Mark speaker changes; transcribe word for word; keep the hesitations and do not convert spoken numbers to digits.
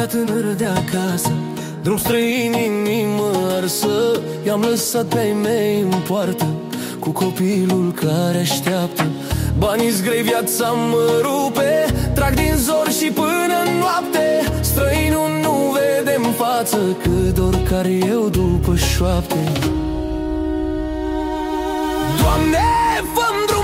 Speaker 1: tânără de acasă, drum străin, inimă arsă. I-am lăsat pe-ai mei în poartă cu copilul care așteaptă. Banii-s grei, viața mă rupe, trag din zor și până noapte. Străinul nu vede în față, cât dor care eu după șoapte. Doamne, fă-mi drum